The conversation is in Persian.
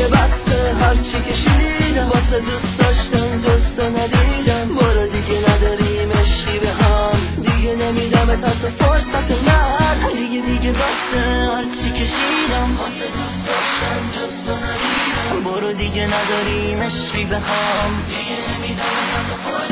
دیگه بسته، هرچی کشیدم واسه دوست داشتن جز تو ندیدم. برو دیگه نداریم عشقی به هم، دیگه نمیدم تا تو فرصت من. دیگه بسته، هرچی کشیدم واسه دوست داشتن جز تو ندیدم. برو دیگه نداریم عشقی به هم، دیگه نمیدم تا تو فرصت